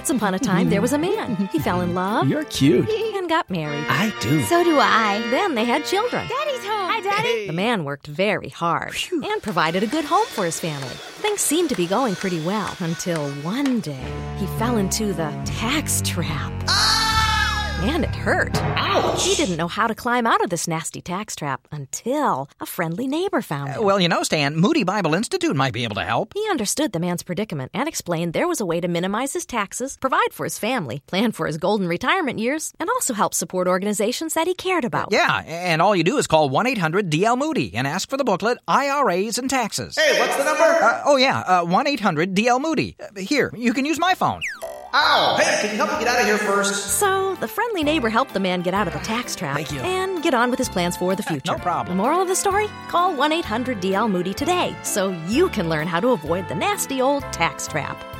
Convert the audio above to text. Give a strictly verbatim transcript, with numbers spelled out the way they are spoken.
Once upon a time, there was a man. He fell in love. You're cute. And got married. I do. So do I. Then they had children. Daddy's home. Hi, Daddy. The man worked very hard and provided a good home for his family. Things seemed to be going pretty well until one day he fell into the tax trap. And it hurt. Ouch! He didn't know how to climb out of this nasty tax trap until a friendly neighbor found him. Uh, well, you know, Stan, Moody Bible Institute might be able to help. He understood the man's predicament and explained there was a way to minimize his taxes, provide for his family, plan for his golden retirement years, and also help support organizations that he cared about. Yeah, and all you do is call one eight hundred D L Moody and ask for the booklet, I R As and Taxes. Hey, what's the number? Uh, oh, yeah, uh, one eight hundred D L Moody. Uh, here, you can use my phone. Ow! Hey, can you help me get out of here first? So, the friendly neighbor helped the man get out of the tax trap Thank you. and get on with his plans for the future. No problem. The moral of the story? Call one eight hundred D L Moody today so you can learn how to avoid the nasty old tax trap.